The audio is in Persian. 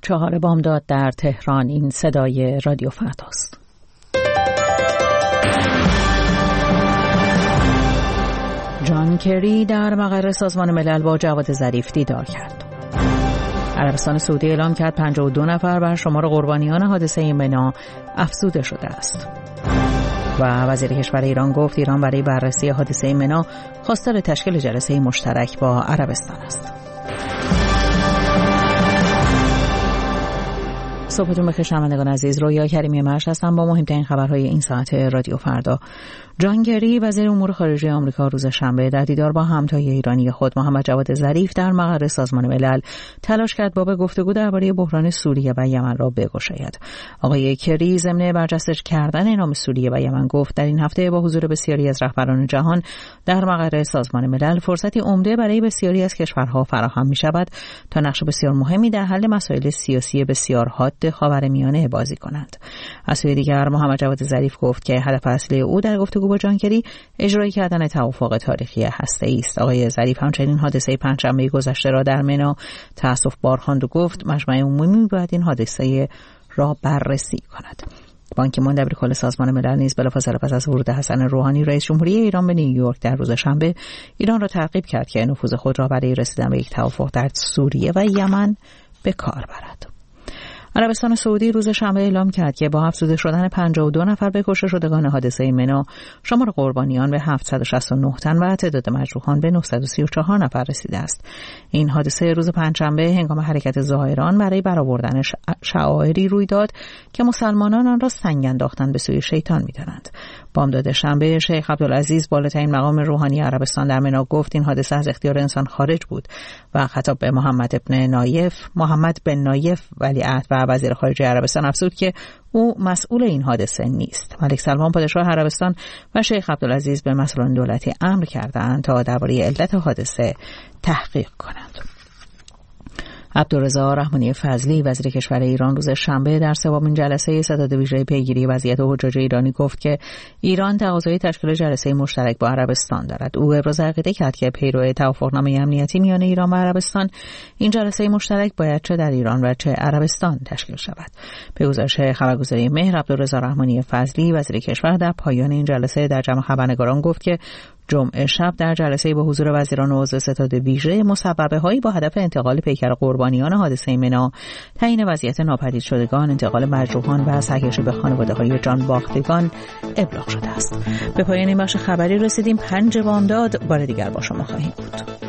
4 بامداد در تهران. این صدای رادیو فرداست. جان کری در مقر سازمان ملل با جواد ظریف دیدار کرد. عربستان سعودی اعلام کرد 52 نفر بر شمار قربانیان حادثه منا افزوده شده است. و وزیر کشور ایران گفت ایران برای بررسی حادثه منا خواستار تشکیل جلسه مشترک با عربستان است. صبحتون بخیر شنوندگان عزیز، رویا کریمی مرش هستم با مهمترین خبرهای این ساعت رادیو فردا. جان کری وزیر امور خارجه آمریکا روز شنبه در دیدار با همتای ایرانی خود محمد جواد ظریف در مقر سازمان ملل تلاش کرد باب گفتگو درباره بحران سوریه و یمن را بگشاید. آقای کری ضمن برجسته کردن اعلام سوریه و یمن گفت در این هفته با حضور بسیاری از رهبران جهان در مقر سازمان ملل فرصتی عمده برای بسیاری از کشورها فراهم می‌شود تا نقش بسیار مهمی در حل مسائل سیاسی بسیار حاد خاورمیانه بازی کنند. از سوی دیگر محمد جواد ظریف گفت که هدف اصلی او در گفتگو با جان کری اجرایی کردن توافق تاریخی هسته‌ای است. آقای ظریف همچنین حادثه پنجشنبه گذشته را در منا تأسف بار خواند و گفت مجمع عمومی باید این حادثه را بررسی کند. بان کی مون دبیر کل سازمان ملل نیز بلافاصله پس از ورود حسن روحانی رئیس جمهوری ایران به نیویورک در روز شنبه ایران را ترغیب کرد که نفوذ خود را برای رسیدن به یک توافق در سوریه و یمن به کار برد. عربستان سعودی روز شنبه اعلام کرد که با افزوده شدن 52 نفر به کشته شدگان حادثه منا شمار قربانیان به 769 تن و تعداد مجروحان به 934 نفر رسیده است. این حادثه روز پنجشنبه هنگام حرکت زائران برای برآوردن شعائری روی داد که مسلمانان آن را سنگ انداختن به سوی شیطان می‌دانند. بامداد شنبه شیخ عبدالعزیز بالاترین مقام روحانی عربستان در منا گفت این حادثه از اختیار انسان خارج بود و خطاب به محمد بن نایف ولیعهد و وزیر خارجه عربستان افزود که او مسئول این حادثه نیست. ملک سلمان پادشاه عربستان و شیخ عبدالعزیز به مسئولان دولتی امر کردند تا درباره علت حادثه تحقیق کنند. عبدالرضا رحمانی فضلی وزیر کشور ایران روز شنبه در سومین جلسه ستاد ویژه پیگیری وضعیت حجاج ایرانی گفت که ایران تقاضای تشکیل جلسه مشترک با عربستان دارد. او ابراز عقیده کرد که پیرو توافقنامه امنیتی میان ایران و عربستان این جلسه مشترک باید چه در ایران و چه عربستان تشکیل شود. به گزارش خبرگزاری مهر، عبدالرضا رحمانی فضلی وزیر کشور در پایان این جلسه در جمع خبرنگاران گفت که جمعه شب در جلسه با حضور وزیران عضو ستاد ویژه مصوبه‌هایی با هدف انتقال پیکر قربانیان حادثه منا، تعیین وضعیت ناپدید شدگان، انتقال مجروحان و سرگشته به خانواده‌های جان باختگان ابلاغ شده است. به پایان این بخش خبری رسیدیم. 5 بامداد بار دیگر با شما خواهیم بود.